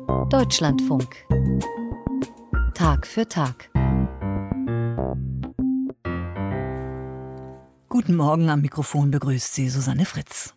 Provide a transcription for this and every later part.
Deutschlandfunk. Tag für Tag. Guten Morgen, am Mikrofon begrüßt Sie Susanne Fritz.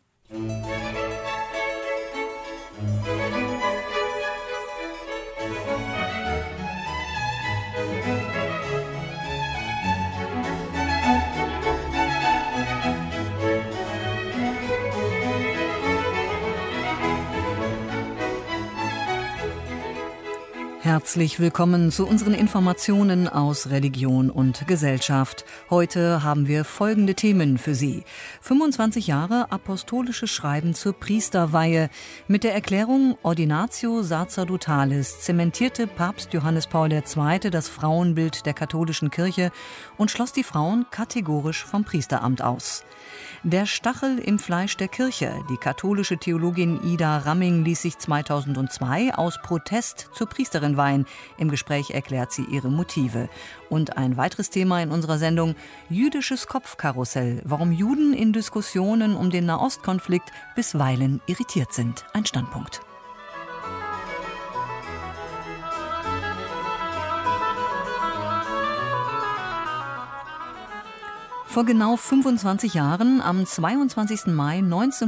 Herzlich willkommen zu unseren Informationen aus Religion und Gesellschaft. Heute haben wir folgende Themen für Sie. 25 Jahre apostolisches Schreiben zur Priesterweihe. Mit der Erklärung Ordinatio Sacerdotales zementierte Papst Johannes Paul II. Das Frauenbild der katholischen Kirche und schloss die Frauen kategorisch vom Priesteramt aus. Der Stachel im Fleisch der Kirche. Die katholische Theologin Ida Ramming ließ sich 2002 aus Protest zur Priesterin weihen. Im Gespräch erklärt sie ihre Motive. Und ein weiteres Thema in unserer Sendung: jüdisches Kopfkarussell. Warum Juden in Diskussionen um den Nahostkonflikt bisweilen irritiert sind. Ein Standpunkt. Vor genau 25 Jahren, am 22. Mai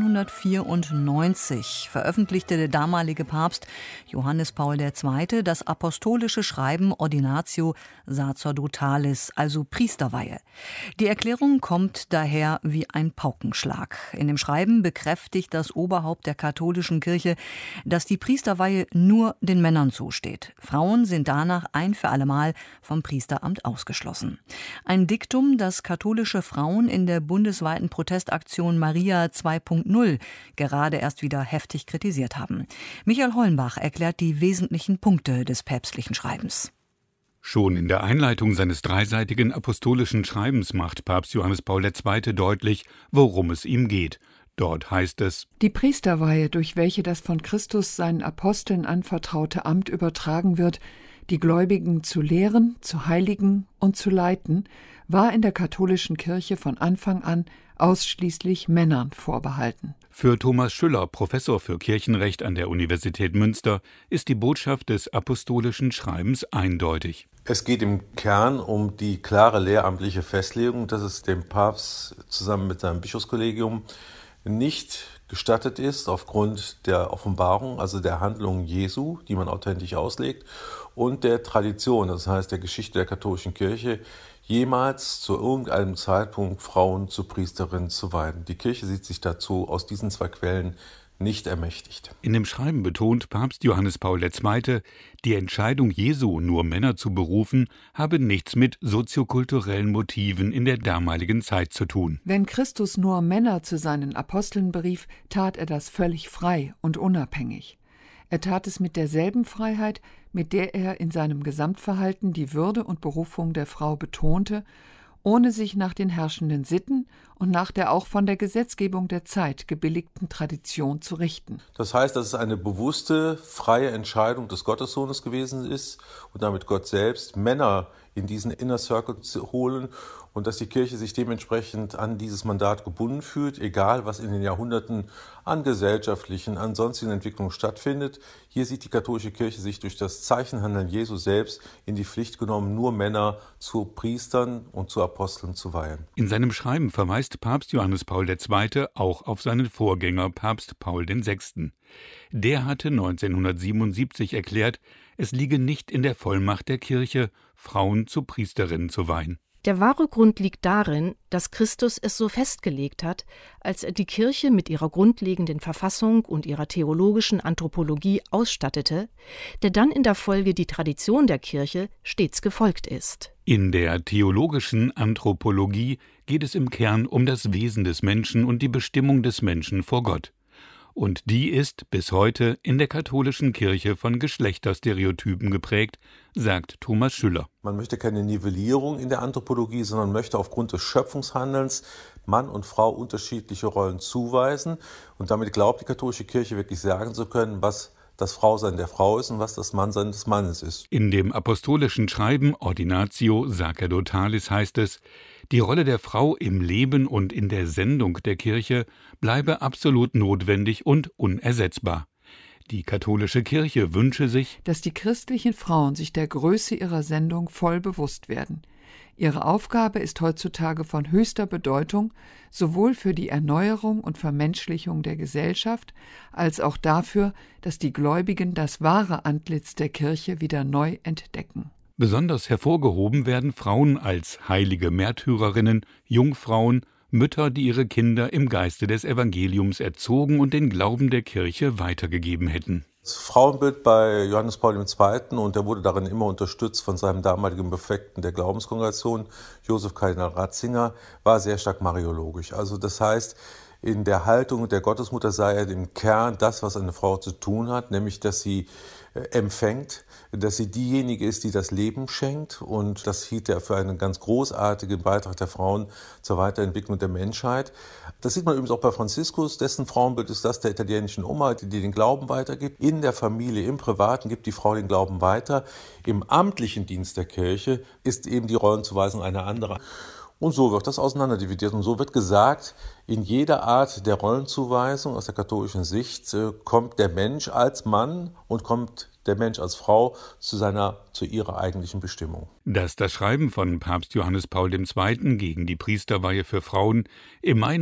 1994, veröffentlichte der damalige Papst Johannes Paul II. Das apostolische Schreiben Ordinatio Sacerdotales, also Priesterweihe. Die Erklärung kommt daher wie ein Paukenschlag. In dem Schreiben bekräftigt das Oberhaupt der katholischen Kirche, dass die Priesterweihe nur den Männern zusteht. Frauen sind danach ein für allemal vom Priesteramt ausgeschlossen. Ein Diktum, das katholische Frauen in der bundesweiten Protestaktion Maria 2.0 gerade erst wieder heftig kritisiert haben. Michael Hollenbach erklärt die wesentlichen Punkte des päpstlichen Schreibens. Schon in der Einleitung seines dreiseitigen apostolischen Schreibens macht Papst Johannes Paul II. Deutlich, worum es ihm geht. Dort heißt es: Die Priesterweihe, durch welche das von Christus seinen Aposteln anvertraute Amt übertragen wird, die Gläubigen zu lehren, zu heiligen und zu leiten, war in der katholischen Kirche von Anfang an ausschließlich Männern vorbehalten. Für Thomas Schüller, Professor für Kirchenrecht an der Universität Münster, ist die Botschaft des apostolischen Schreibens eindeutig. Es geht im Kern um die klare lehramtliche Festlegung, dass es dem Papst zusammen mit seinem Bischofskollegium nicht gestattet ist, aufgrund der Offenbarung, also der Handlungen Jesu, die man authentisch auslegt, und der Tradition, das heißt der Geschichte der katholischen Kirche, jemals zu irgendeinem Zeitpunkt Frauen zu Priesterinnen zu weihen. Die Kirche sieht sich dazu aus diesen zwei Quellen nicht ermächtigt. In dem Schreiben betont Papst Johannes Paul II., die Entscheidung Jesu, nur Männer zu berufen, habe nichts mit soziokulturellen Motiven in der damaligen Zeit zu tun. Wenn Christus nur Männer zu seinen Aposteln berief, tat er das völlig frei und unabhängig. Er tat es mit derselben Freiheit, mit der er in seinem Gesamtverhalten die Würde und Berufung der Frau betonte, ohne sich nach den herrschenden Sitten und nach der auch von der Gesetzgebung der Zeit gebilligten Tradition zu richten. Das heißt, dass es eine bewusste, freie Entscheidung des Gottessohnes gewesen ist und damit Gott selbst, Männer in diesen Inner Circle zu holen, und dass die Kirche sich dementsprechend an dieses Mandat gebunden fühlt, egal was in den Jahrhunderten an gesellschaftlichen, an sonstigen Entwicklungen stattfindet. Hier sieht die katholische Kirche sich durch das Zeichenhandeln Jesu selbst in die Pflicht genommen, nur Männer zu Priestern und zu Aposteln zu weihen. In seinem Schreiben verweist Papst Johannes Paul II. Auch auf seinen Vorgänger Papst Paul VI. Der hatte 1977 erklärt, es liege nicht in der Vollmacht der Kirche, Frauen zu Priesterinnen zu weihen. Der wahre Grund liegt darin, dass Christus es so festgelegt hat, als er die Kirche mit ihrer grundlegenden Verfassung und ihrer theologischen Anthropologie ausstattete, der dann in der Folge die Tradition der Kirche stets gefolgt ist. In der theologischen Anthropologie geht es im Kern um das Wesen des Menschen und die Bestimmung des Menschen vor Gott. Und die ist bis heute in der katholischen Kirche von Geschlechterstereotypen geprägt, sagt Thomas Schüller. Man möchte keine Nivellierung in der Anthropologie, sondern möchte aufgrund des Schöpfungshandelns Mann und Frau unterschiedliche Rollen zuweisen. Und damit glaubt die katholische Kirche wirklich sagen zu können, was das Frausein der Frau ist und was das Mannsein des Mannes ist. In dem apostolischen Schreiben Ordinatio Sacerdotales heißt es: Die Rolle der Frau im Leben und in der Sendung der Kirche bleibe absolut notwendig und unersetzbar. Die katholische Kirche wünsche sich, dass die christlichen Frauen sich der Größe ihrer Sendung voll bewusst werden. Ihre Aufgabe ist heutzutage von höchster Bedeutung, sowohl für die Erneuerung und Vermenschlichung der Gesellschaft, als auch dafür, dass die Gläubigen das wahre Antlitz der Kirche wieder neu entdecken. Besonders hervorgehoben werden Frauen als heilige Märtyrerinnen, Jungfrauen, Mütter, die ihre Kinder im Geiste des Evangeliums erzogen und den Glauben der Kirche weitergegeben hätten. Das Frauenbild bei Johannes Paul II. Und er wurde darin immer unterstützt von seinem damaligen Präfekten der Glaubenskongregation, Josef Kardinal Ratzinger, war sehr stark mariologisch. Also das heißt, in der Haltung der Gottesmutter sei er im Kern das, was eine Frau zu tun hat, nämlich dass sie empfängt, dass sie diejenige ist, die das Leben schenkt, und das hielt er für einen ganz großartigen Beitrag der Frauen zur Weiterentwicklung der Menschheit. Das sieht man übrigens auch bei Franziskus, dessen Frauenbild ist das der italienischen Oma, die den Glauben weitergibt. In der Familie, im Privaten gibt die Frau den Glauben weiter. Im amtlichen Dienst der Kirche ist eben die Rollenzuweisung eine andere. Und so wird das auseinanderdividiert und so wird gesagt, in jeder Art der Rollenzuweisung aus der katholischen Sicht kommt der Mensch als Mann und kommt der Mensch als Frau zu ihrer eigentlichen Bestimmung. Dass das Schreiben von Papst Johannes Paul II. Gegen die Priesterweihe für Frauen im Mai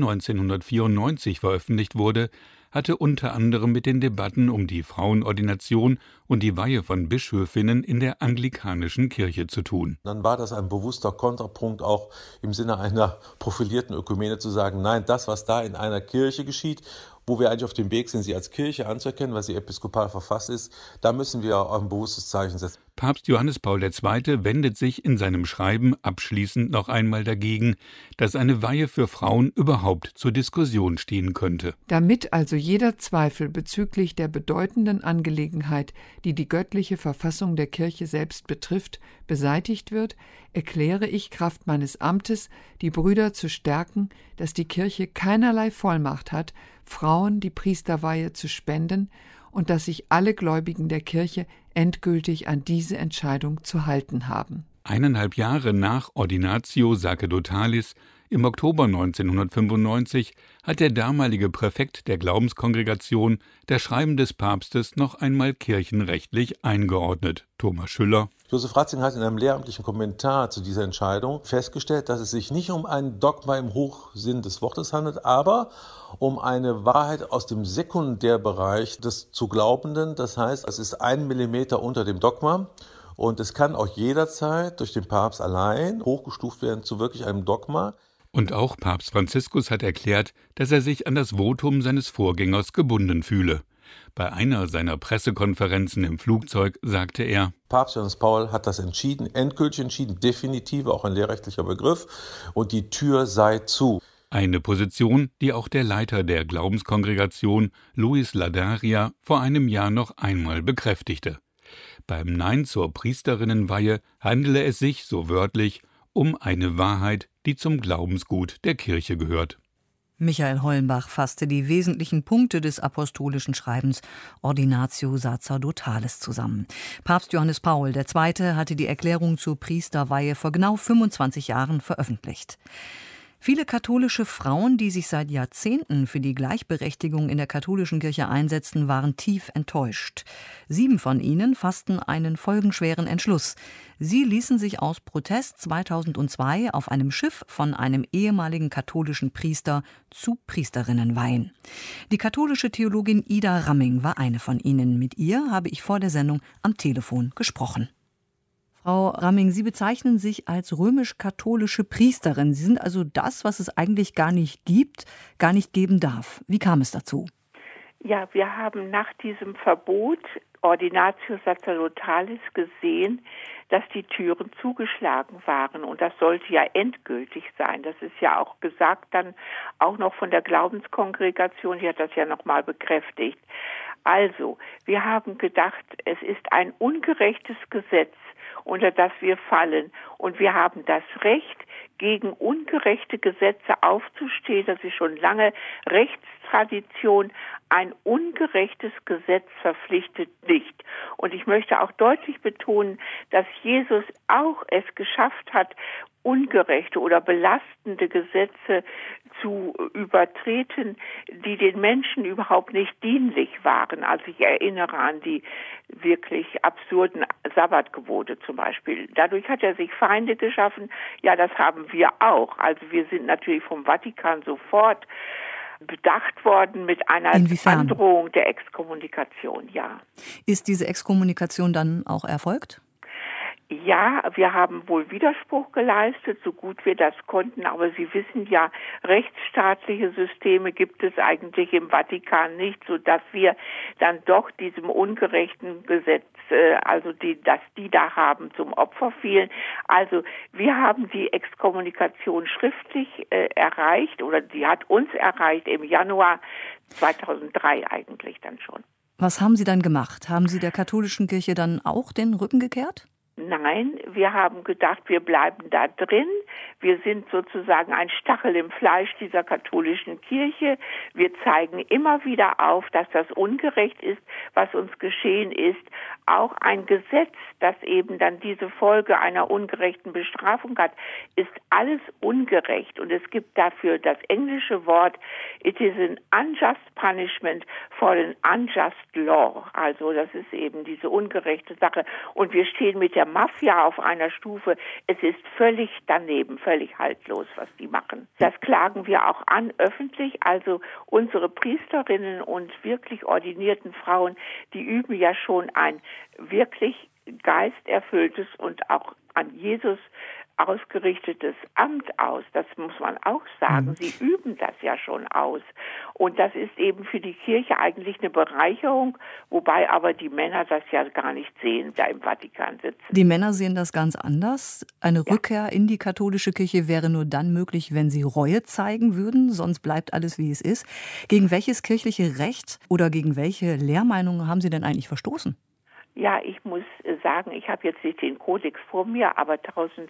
1994 veröffentlicht wurde, hatte unter anderem mit den Debatten um die Frauenordination und die Weihe von Bischöfinnen in der anglikanischen Kirche zu tun. Dann war das ein bewusster Kontrapunkt auch im Sinne einer profilierten Ökumene zu sagen, nein, das, was da in einer Kirche geschieht, wo wir eigentlich auf dem Weg sind, sie als Kirche anzuerkennen, weil sie episkopal verfasst ist, da müssen wir auch ein bewusstes Zeichen setzen. Papst Johannes Paul II. Wendet sich in seinem Schreiben abschließend noch einmal dagegen, dass eine Weihe für Frauen überhaupt zur Diskussion stehen könnte. Damit also jeder Zweifel bezüglich der bedeutenden Angelegenheit, die die göttliche Verfassung der Kirche selbst betrifft, beseitigt wird, erkläre ich Kraft meines Amtes, die Brüder zu stärken, dass die Kirche keinerlei Vollmacht hat, Frauen die Priesterweihe zu spenden und dass sich alle Gläubigen der Kirche endgültig an diese Entscheidung zu halten haben. 1,5 Jahre nach Ordinatio Sacerdotales im Oktober 1995 hat der damalige Präfekt der Glaubenskongregation das Schreiben des Papstes noch einmal kirchenrechtlich eingeordnet. Thomas Schüller. Josef Ratzinger hat in einem lehramtlichen Kommentar zu dieser Entscheidung festgestellt, dass es sich nicht um ein Dogma im Hochsinn des Wortes handelt, aber um eine Wahrheit aus dem Sekundärbereich des zu Glaubenden. Das heißt, es ist 1 Millimeter unter dem Dogma. Und es kann auch jederzeit durch den Papst allein hochgestuft werden zu wirklich einem Dogma. Und auch Papst Franziskus hat erklärt, dass er sich an das Votum seines Vorgängers gebunden fühle. Bei einer seiner Pressekonferenzen im Flugzeug sagte er: Papst Johannes Paul hat das entschieden, endgültig entschieden, definitiv, auch ein lehrrechtlicher Begriff, und die Tür sei zu. Eine Position, die auch der Leiter der Glaubenskongregation, Luis Ladaria, vor einem Jahr noch einmal bekräftigte. Beim Nein zur Priesterinnenweihe handele es sich, so wörtlich, um eine Wahrheit, die zum Glaubensgut der Kirche gehört. Michael Hollenbach fasste die wesentlichen Punkte des apostolischen Schreibens Ordinatio Sacerdotales zusammen. Papst Johannes Paul II. Hatte die Erklärung zur Priesterweihe vor genau 25 Jahren veröffentlicht. Viele katholische Frauen, die sich seit Jahrzehnten für die Gleichberechtigung in der katholischen Kirche einsetzten, waren tief enttäuscht. 7 von ihnen fassten einen folgenschweren Entschluss. Sie ließen sich aus Protest 2002 auf einem Schiff von einem ehemaligen katholischen Priester zu Priesterinnen weihen. Die katholische Theologin Ida Ramming war eine von ihnen. Mit ihr habe ich vor der Sendung am Telefon gesprochen. Frau Ramming, Sie bezeichnen sich als römisch-katholische Priesterin. Sie sind also das, was es eigentlich gar nicht gibt, gar nicht geben darf. Wie kam es dazu? Ja, wir haben nach diesem Verbot Ordinatio Sacerdotales gesehen, dass die Türen zugeschlagen waren. Und das sollte ja endgültig sein. Das ist ja auch gesagt dann auch noch von der Glaubenskongregation. Die hat das ja nochmal bekräftigt. Also, wir haben gedacht, es ist ein ungerechtes Gesetz, unter das wir fallen. Und wir haben das Recht, gegen ungerechte Gesetze aufzustehen. Das ist schon lange Rechtstradition. ein ungerechtes Gesetz verpflichtet nicht. Und ich möchte auch deutlich betonen, dass Jesus auch es geschafft hat, ungerechte oder belastende Gesetze zu übertreten, die den Menschen überhaupt nicht dienlich waren. Also ich erinnere an die wirklich absurden Sabbatgebote zum Beispiel. Dadurch hat er sich Feinde geschaffen. Ja, das haben wir auch. Also wir sind natürlich vom Vatikan sofort bedacht worden mit einer Androhung der Exkommunikation, ja. Ist diese Exkommunikation dann auch erfolgt? Ja, wir haben wohl Widerspruch geleistet, so gut wir das konnten, aber Sie wissen ja, rechtsstaatliche Systeme gibt es eigentlich im Vatikan nicht, sodass wir dann doch diesem ungerechten Gesetz, dass die da haben, zum Opfer fielen. Also wir haben die Exkommunikation schriftlich erreicht, oder die hat uns erreicht im Januar 2003 eigentlich dann schon. Was haben Sie dann gemacht? Haben Sie der katholischen Kirche dann auch den Rücken gekehrt? Nein, wir haben gedacht, wir bleiben da drin. Wir sind sozusagen ein Stachel im Fleisch dieser katholischen Kirche. Wir zeigen immer wieder auf, dass das ungerecht ist, was uns geschehen ist. Auch ein Gesetz, das eben dann diese Folge einer ungerechten Bestrafung hat, ist alles ungerecht. Und es gibt dafür das englische Wort, it is an unjust punishment for an unjust law. Also das ist eben diese ungerechte Sache. Und wir stehen mit der Mafia auf einer Stufe. Es ist völlig daneben, völlig haltlos, was die machen. Das klagen wir auch an öffentlich. Also unsere Priesterinnen und wirklich ordinierten Frauen, die üben ja schon ein wirklich geisterfülltes und auch an Jesus ausgerichtetes Amt aus. Das muss man auch sagen. Sie üben das ja schon aus. Und das ist eben für die Kirche eigentlich eine Bereicherung, wobei aber die Männer das ja gar nicht sehen, da im Vatikan sitzen. Die Männer sehen das ganz anders. Eine Rückkehr in die katholische Kirche wäre nur dann möglich, wenn sie Reue zeigen würden, sonst bleibt alles, wie es ist. Gegen welches kirchliche Recht oder gegen welche Lehrmeinungen haben Sie denn eigentlich verstoßen? Ja, ich muss sagen, ich habe jetzt nicht den Kodex vor mir, aber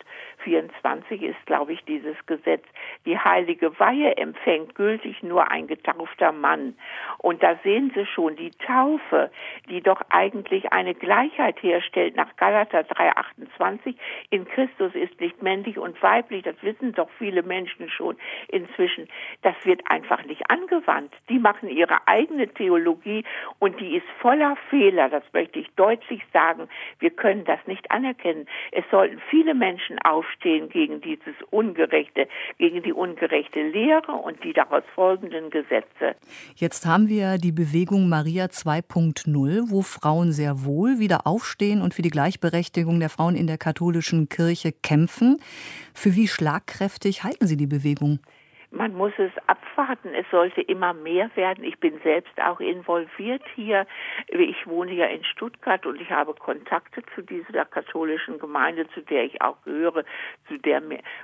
1024 ist, glaube ich, dieses Gesetz. Die heilige Weihe empfängt gültig nur ein getaufter Mann. Und da sehen Sie schon, die Taufe, die doch eigentlich eine Gleichheit herstellt nach Galater 3,28, in Christus ist nicht männlich und weiblich, das wissen doch viele Menschen schon inzwischen, das wird einfach nicht angewandt. Die machen ihre eigene Theologie und die ist voller Fehler, das möchte ich deutlich sagen, wir können das nicht anerkennen. Es sollten viele Menschen aufstehen gegen dieses Ungerechte, gegen die ungerechte Lehre und die daraus folgenden Gesetze. Jetzt haben wir die Bewegung Maria 2.0, wo Frauen sehr wohl wieder aufstehen und für die Gleichberechtigung der Frauen in der katholischen Kirche kämpfen. Für wie schlagkräftig halten Sie die Bewegung? Man muss es abwarten. Es sollte immer mehr werden. Ich bin selbst auch involviert hier. Ich wohne ja in Stuttgart und ich habe Kontakte zu dieser katholischen Gemeinde, zu der ich auch gehöre, zu der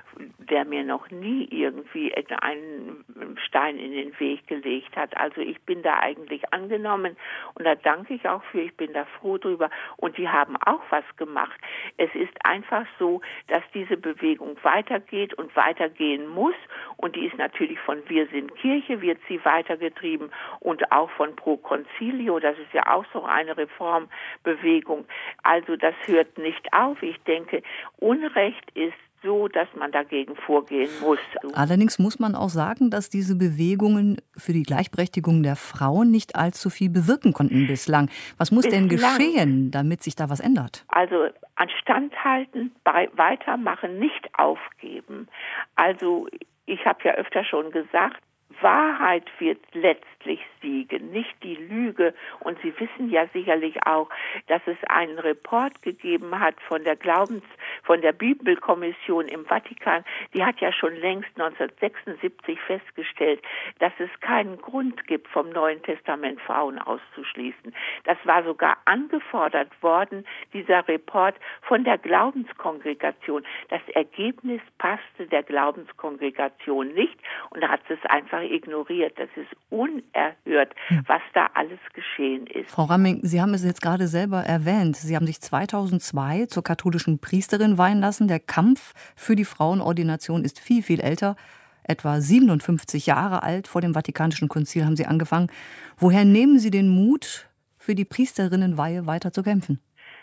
mir noch nie irgendwie einen Stein in den Weg gelegt hat. Also ich bin da eigentlich angenommen und da danke ich auch für. Ich bin da froh drüber. Und die haben auch was gemacht. Es ist einfach so, dass diese Bewegung weitergeht und weitergehen muss. Und die ist natürlich von Wir sind Kirche, wird sie weitergetrieben und auch von Pro Concilio, das ist ja auch so eine Reformbewegung. Also das hört nicht auf. Ich denke, Unrecht ist so, dass man dagegen vorgehen muss. Allerdings muss man auch sagen, dass diese Bewegungen für die Gleichberechtigung der Frauen nicht allzu viel bewirken konnten bislang. Was muss denn geschehen, damit sich da was ändert? Also an Stand halten, weitermachen, nicht aufgeben. Also ich habe ja öfter schon gesagt, Wahrheit wird letztlich siegen, nicht die Lüge. Und Sie wissen ja sicherlich auch, dass es einen Report gegeben hat von der Bibelkommission im Vatikan. Die hat ja schon längst 1976 festgestellt, dass es keinen Grund gibt, vom Neuen Testament Frauen auszuschließen. Das war sogar angefordert worden, dieser Report von der Glaubenskongregation. Das Ergebnis passte der Glaubenskongregation nicht und da hat es einfach ignoriert. Das ist unerhört, was da alles geschehen ist. Frau Ramming, Sie haben es jetzt gerade selber erwähnt. Sie haben sich 2002 zur katholischen Priesterin weihen lassen. Der Kampf für die Frauenordination ist viel, viel älter. etwa 57 Jahre alt. Vor dem Vatikanischen Konzil haben Sie angefangen. Woher nehmen Sie den Mut, für die Priesterinnenweihe weiter zu kämpfen?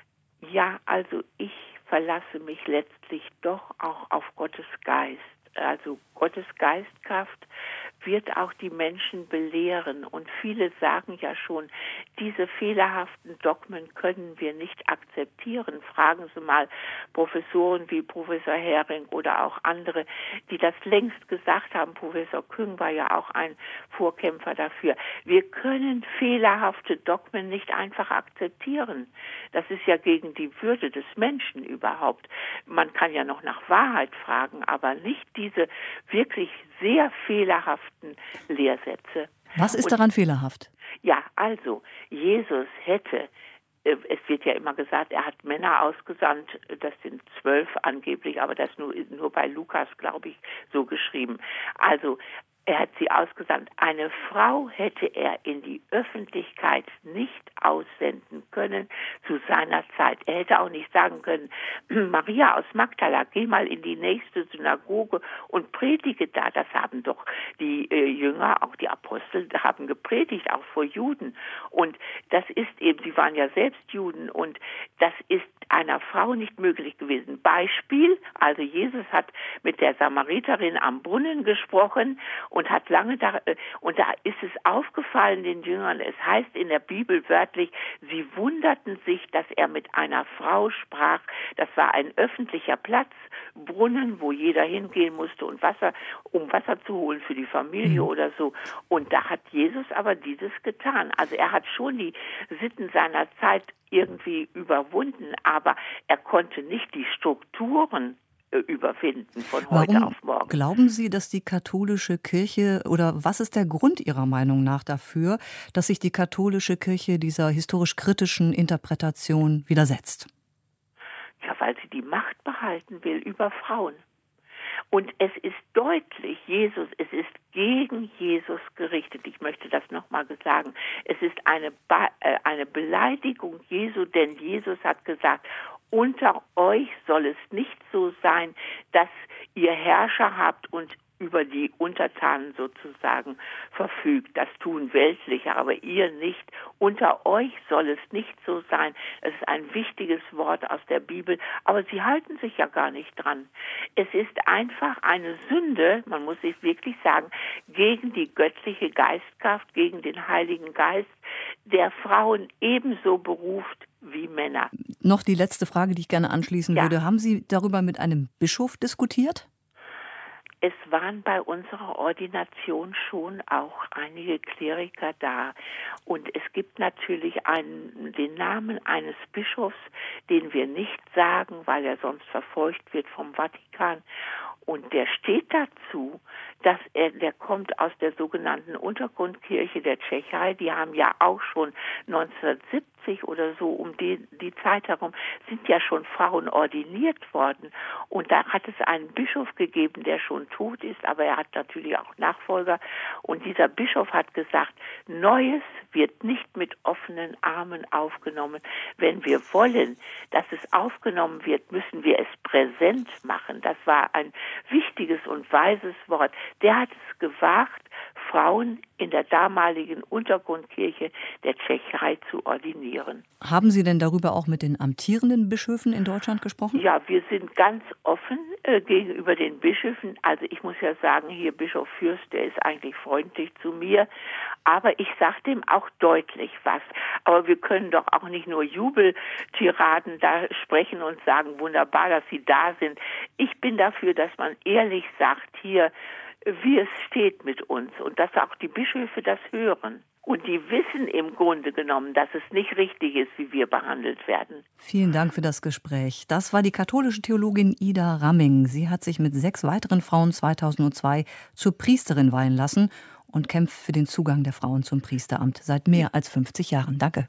Ja, also ich verlasse mich letztlich doch auch auf Gottes Geist. Also Gottes Geistkraft wird auch die Menschen belehren. Und viele sagen ja schon, diese fehlerhaften Dogmen können wir nicht akzeptieren. Fragen Sie mal Professoren wie Professor Hering oder auch andere, die das längst gesagt haben. Professor Küng war ja auch ein Vorkämpfer dafür. Wir können fehlerhafte Dogmen nicht einfach akzeptieren. Das ist ja gegen die Würde des Menschen überhaupt. Man kann ja noch nach Wahrheit fragen, aber nicht diese wirklich sehr fehlerhaften Lehrsätze. Was ist daran fehlerhaft? Ja, also Jesus hätte, es wird ja immer gesagt, er hat Männer ausgesandt, das sind 12 angeblich, aber das nur bei Lukas, glaube ich, so geschrieben. Also er hat sie ausgesandt. Eine Frau hätte er in die Öffentlichkeit nicht aussenden können zu seiner Zeit. Er hätte auch nicht sagen können, Maria aus Magdala, geh mal in die nächste Synagoge und predige da. Das haben doch die Jünger, auch die Apostel, haben gepredigt, auch vor Juden. Und das ist eben, sie waren ja selbst Juden und das ist einer Frau nicht möglich gewesen. Beispiel, also Jesus hat mit der Samariterin am Brunnen gesprochen und hat lange und da ist es aufgefallen den Jüngern, es heißt in der Bibel wörtlich, sie wunderten sich, dass er mit einer Frau sprach. Das war ein öffentlicher Platz, Brunnen, wo jeder hingehen musste und um Wasser zu holen für die Familie oder so. Und da hat Jesus aber dieses getan. Also er hat schon die Sitten seiner Zeit irgendwie überwunden, aber er konnte nicht die Strukturen überwinden von heute auf morgen. Glauben Sie, dass die katholische Kirche, oder was ist der Grund Ihrer Meinung nach dafür, dass sich die katholische Kirche dieser historisch kritischen Interpretation widersetzt? Ja, weil sie die Macht behalten will über Frauen. Und es ist deutlich, es ist gegen Jesus gerichtet. Ich möchte das nochmal sagen. Es ist eine Beleidigung Jesu, denn Jesus hat gesagt, unter euch soll es nicht so sein, dass ihr Herrscher habt und über die Untertanen sozusagen verfügt. Das tun Weltliche, aber ihr nicht. Unter euch soll es nicht so sein. Es ist ein wichtiges Wort aus der Bibel, aber sie halten sich ja gar nicht dran. Es ist einfach eine Sünde, man muss es wirklich sagen, gegen die göttliche Geistkraft, gegen den Heiligen Geist, der Frauen ebenso beruft wie Männer. Noch die letzte Frage, die ich gerne anschließen würde. Haben Sie darüber mit einem Bischof diskutiert? Es waren bei unserer Ordination schon auch einige Kleriker da. Und es gibt natürlich den Namen eines Bischofs, den wir nicht sagen, weil er sonst verfolgt wird vom Vatikan. Und der steht dazu, dass der kommt aus der sogenannten Untergrundkirche der Tschechei. Die haben ja auch schon 1970 oder so um die Zeit herum, sind ja schon Frauen ordiniert worden. Und da hat es einen Bischof gegeben, der schon tot ist, aber er hat natürlich auch Nachfolger. Und dieser Bischof hat gesagt, Neues wird nicht mit offenen Armen aufgenommen. Wenn wir wollen, dass es aufgenommen wird, müssen wir es präsent machen. Das war ein wichtiges und weises Wort. Der hat es gewagt, Frauen in der damaligen Untergrundkirche der Tschechei zu ordinieren. Haben Sie denn darüber auch mit den amtierenden Bischöfen in Deutschland gesprochen? Ja, wir sind ganz offen gegenüber den Bischöfen. Also ich muss ja sagen, hier Bischof Fürst, der ist eigentlich freundlich zu mir. Aber ich sage dem auch deutlich was. Aber wir können doch auch nicht nur Jubeltiraden da sprechen und sagen, wunderbar, dass Sie da sind. Ich bin dafür, dass man ehrlich sagt, hier, wie es steht mit uns und dass auch die Bischöfe das hören. Und die wissen im Grunde genommen, dass es nicht richtig ist, wie wir behandelt werden. Vielen Dank für das Gespräch. Das war die katholische Theologin Ida Ramming. Sie hat sich mit 6 weiteren Frauen 2002 zur Priesterin weihen lassen und kämpft für den Zugang der Frauen zum Priesteramt seit mehr als 50 Jahren. Danke.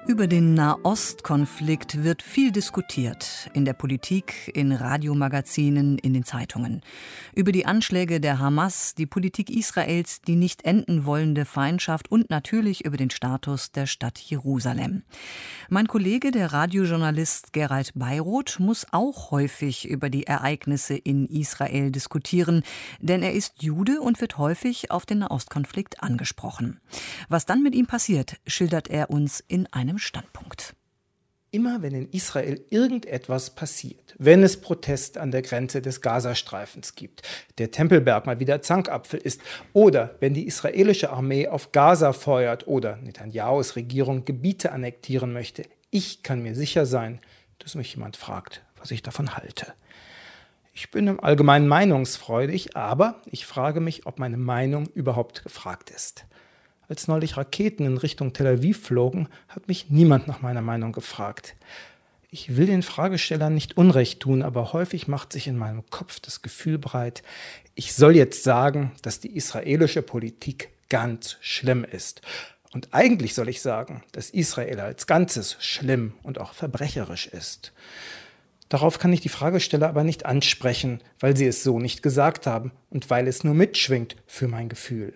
Über den Nahostkonflikt wird viel diskutiert. In der Politik, in Radiomagazinen, in den Zeitungen. Über die Anschläge der Hamas, die Politik Israels, die nicht enden wollende Feindschaft und natürlich über den Status der Stadt Jerusalem. Mein Kollege, der Radiojournalist Gerald Beiroth, muss auch häufig über die Ereignisse in Israel diskutieren. Denn er ist Jude und wird häufig auf den Nahostkonflikt angesprochen. Was dann mit ihm passiert, schildert er uns in einem Standpunkt. Immer wenn in Israel irgendetwas passiert, wenn es Protest an der Grenze des Gazastreifens gibt, der Tempelberg mal wieder Zankapfel ist oder wenn die israelische Armee auf Gaza feuert oder Netanyahus Regierung Gebiete annektieren möchte, ich kann mir sicher sein, dass mich jemand fragt, was ich davon halte. Ich bin im Allgemeinen meinungsfreudig, aber ich frage mich, ob meine Meinung überhaupt gefragt ist. Als neulich Raketen in Richtung Tel Aviv flogen, hat mich niemand nach meiner Meinung gefragt. Ich will den Fragestellern nicht Unrecht tun, aber häufig macht sich in meinem Kopf das Gefühl breit, ich soll jetzt sagen, dass die israelische Politik ganz schlimm ist. Und eigentlich soll ich sagen, dass Israel als Ganzes schlimm und auch verbrecherisch ist. Darauf kann ich die Fragesteller aber nicht ansprechen, weil sie es so nicht gesagt haben und weil es nur mitschwingt für mein Gefühl.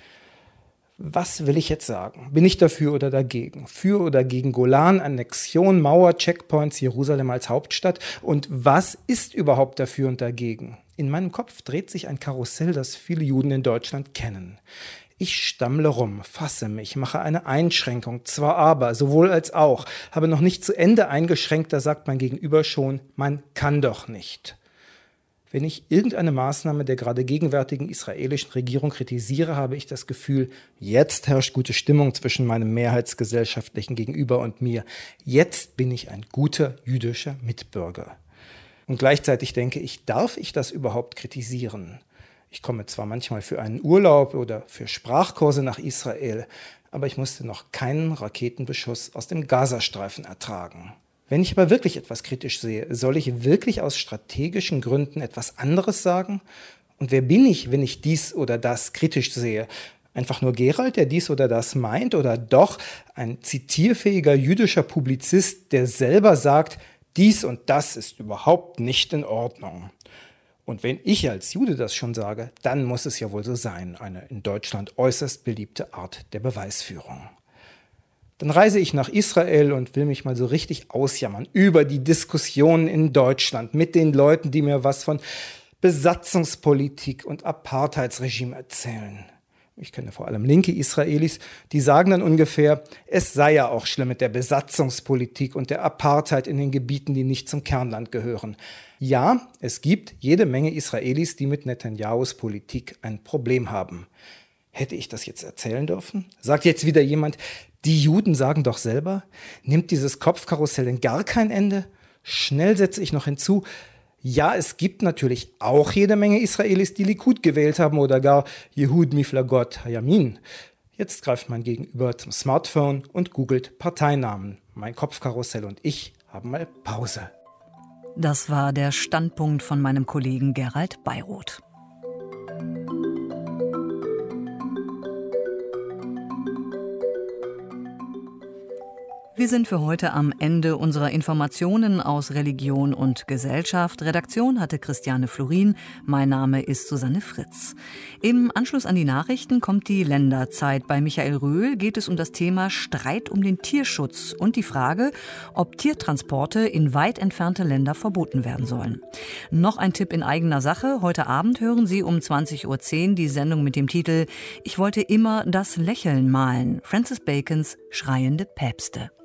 Was will ich jetzt sagen? Bin ich dafür oder dagegen? Für oder gegen Golan, Annexion, Mauer, Checkpoints, Jerusalem als Hauptstadt? Und was ist überhaupt dafür und dagegen? In meinem Kopf dreht sich ein Karussell, das viele Juden in Deutschland kennen. Ich stammle rum, fasse mich, mache eine Einschränkung, zwar aber, sowohl als auch, habe noch nicht zu Ende eingeschränkt, da sagt mein Gegenüber schon, man kann doch nicht. Wenn ich irgendeine Maßnahme der gerade gegenwärtigen israelischen Regierung kritisiere, habe ich das Gefühl, jetzt herrscht gute Stimmung zwischen meinem mehrheitsgesellschaftlichen Gegenüber und mir. Jetzt bin ich ein guter jüdischer Mitbürger. Und gleichzeitig denke ich, darf ich das überhaupt kritisieren? Ich komme zwar manchmal für einen Urlaub oder für Sprachkurse nach Israel, aber ich musste noch keinen Raketenbeschuss aus dem Gazastreifen ertragen. Wenn ich aber wirklich etwas kritisch sehe, soll ich wirklich aus strategischen Gründen etwas anderes sagen? Und wer bin ich, wenn ich dies oder das kritisch sehe? Einfach nur Gerald, der dies oder das meint? Oder doch ein zitierfähiger jüdischer Publizist, der selber sagt, dies und das ist überhaupt nicht in Ordnung? Und wenn ich als Jude das schon sage, dann muss es ja wohl so sein, eine in Deutschland äußerst beliebte Art der Beweisführung. Dann reise ich nach Israel und will mich mal so richtig ausjammern über die Diskussionen in Deutschland mit den Leuten, die mir was von Besatzungspolitik und Apartheidsregime erzählen. Ich kenne vor allem linke Israelis, die sagen dann ungefähr, es sei ja auch schlimm mit der Besatzungspolitik und der Apartheid in den Gebieten, die nicht zum Kernland gehören. Ja, es gibt jede Menge Israelis, die mit Netanyahus Politik ein Problem haben. Hätte ich das jetzt erzählen dürfen? Sagt jetzt wieder jemand, die Juden sagen doch selber, nimmt dieses Kopfkarussell denn gar kein Ende? Schnell setze ich noch hinzu, ja, es gibt natürlich auch jede Menge Israelis, die Likud gewählt haben oder gar Yehud Miflagot Hayamin. Jetzt greift mein Gegenüber zum Smartphone und googelt Parteinamen. Mein Kopfkarussell und ich haben mal Pause. Das war der Standpunkt von meinem Kollegen Gerald Beiroth. Wir sind für heute am Ende unserer Informationen aus Religion und Gesellschaft. Redaktion hatte Christiane Florin. Mein Name ist Susanne Fritz. Im Anschluss an die Nachrichten kommt die Länderzeit. Bei Michael Röhl geht es um das Thema Streit um den Tierschutz und die Frage, ob Tiertransporte in weit entfernte Länder verboten werden sollen. Noch ein Tipp in eigener Sache. Heute Abend hören Sie um 20:10 Uhr die Sendung mit dem Titel »Ich wollte immer das Lächeln malen« Francis Bacons Schreiende Päpste.